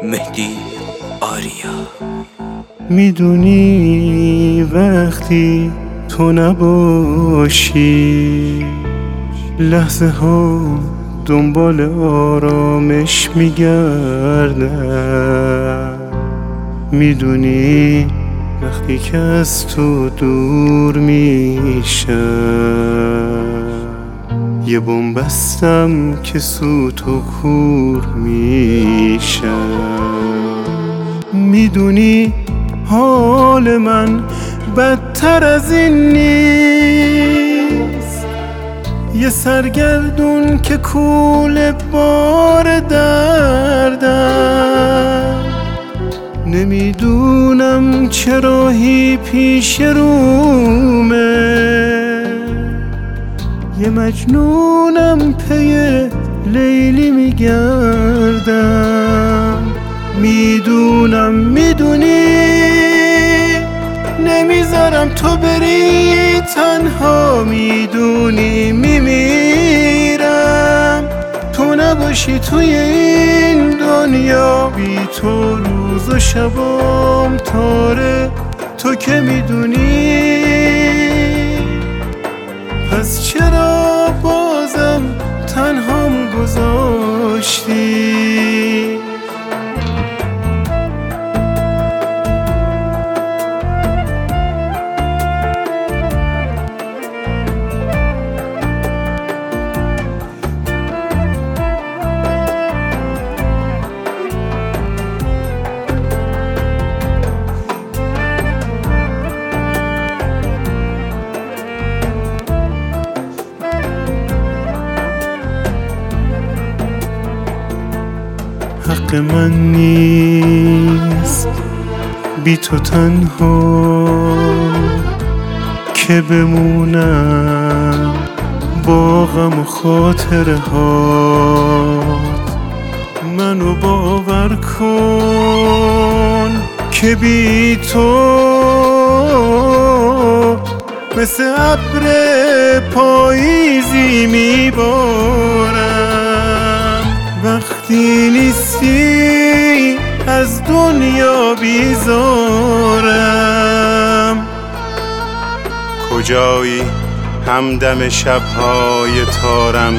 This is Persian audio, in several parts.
مهدی آریا. میدونی وقتی تو نباشی لحظه ها دنبال آرامش میگردم. میدونی وقتی که از تو دور میشم یه بن‌بستم که سوت و کور میشم. میدونی حال من بدتر از این نیست، یه سرگردون که کوله بار دردم. نمیدونم چه راهی پیش رومه، یه مجنونم پی لیلی میگردم. میدونی نمیذارم تو بری تنها، میدونی میمیرم تو نباشی توی این دنیا. بی تو روز و شبام تاره، تو که میدونی. پس چرا بازم تنهام گذاشتی؟ حق من نیست بی تو تنها که بمونم با غم و خاطره ها. منو باور کن که بی تو مثل ابر پاییزی میبارم. وقتی نیستی از دنیا بیزارم. کجایی همدم شبهای تارم؟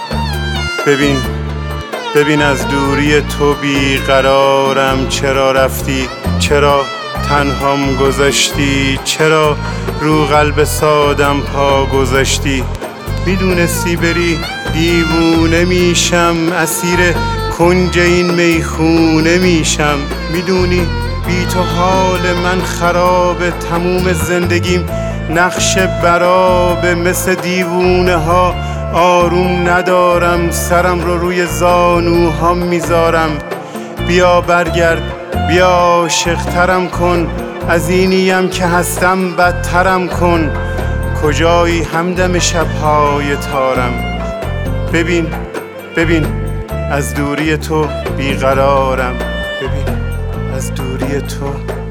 ببین از دوری تو بیقرارم. چرا رفتی؟ چرا تنهام گذاشتی؟ چرا رو قلب سادم پا گذاشتی؟ میدونستی بری دیوونه میشم، اسیر کنج این میخونه میشم. میدونی بی تو حال من خرابه، تموم زندگیم نقش برابه. مثل دیوونه ها آروم ندارم، سرم رو روی زانوهام میذارم. بیا برگرد، بیا عاشق‌ترم کن، از اینیم که هستم بدترم کن. کجایی همدم شبهای تارم؟ ببین از دوری تو بیقرارم. ببین از دوری تو